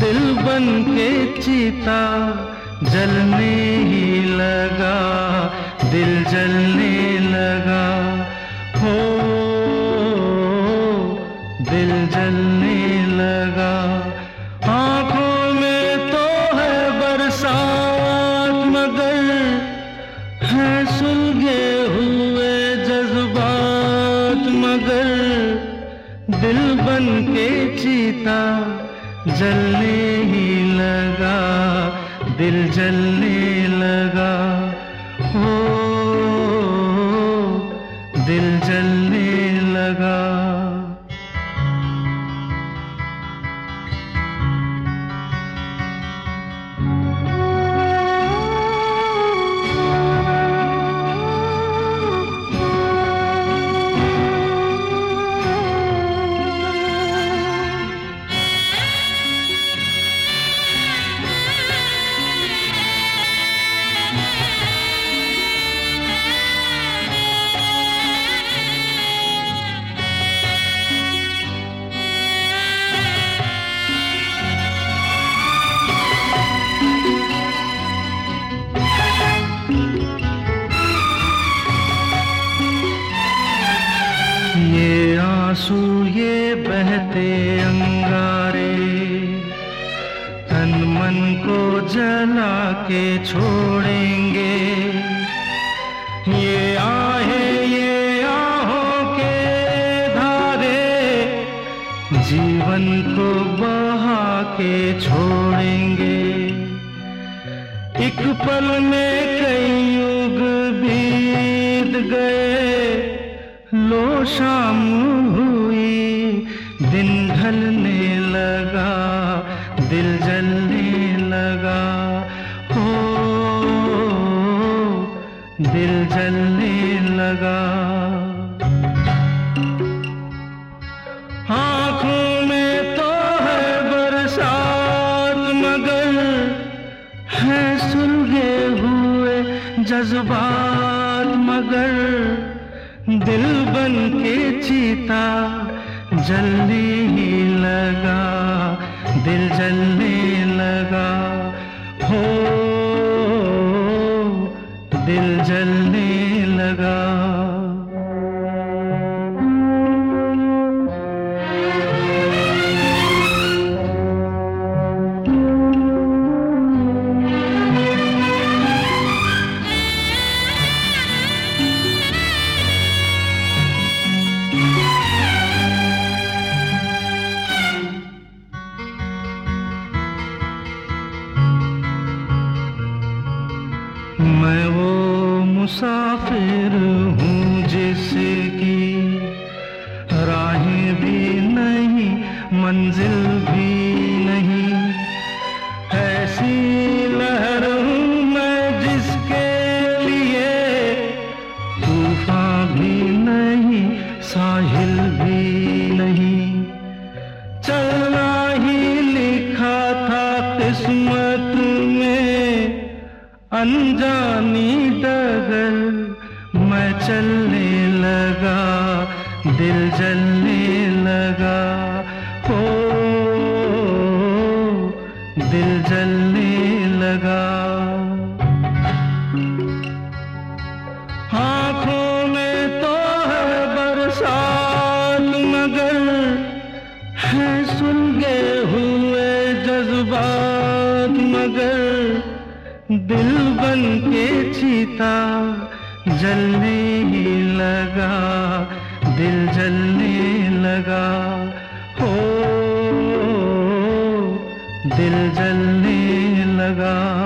दिल बन के चीता जलने ही लगा, दिल जलने लगा, हो दिल जलने लगा। आँखों में तो है बरसात मगर है सुलगे हुए जज्बात, मगर दिल बन के चीता जलने ही लगा, दिल जलने लगा, हो दिल जलने लगा। ये आंसू ये बहते अंगारे तन मन को जला के छोड़ेंगे। ये आहों के धारे जीवन को बहा के छोड़ेंगे। एक पल में कई युग बीत गए, लो शाम हुई दिन ढलने लगा, दिल जलने लगा, हो दिल जलने लगा। आँखों में तो है बरसात मगर है सुलगे हुए जज्बात, मगर दिल बन के चीता जलने ही लगा, दिल जलने लगा, हो दिल जलने लगा। मैं वो मुसाफिर हूँ जिसकी राहें भी नहीं मंजिल भी नहीं, ऐसी लहर हूँ मैं जिसके लिए तूफान भी नहीं साहिल भी नहीं। चलना ही लिखा था किस्मत में, अनजानी डगर मैं चलने लगा, दिल जलने लगा, हो दिल जलने लगा। आँखों में तो है बरसात मगर है सुलगे हुए जज्बात, मगर दिल बन के चीता जलने ही लगा, दिल जलने लगा, हो दिल जलने लगा।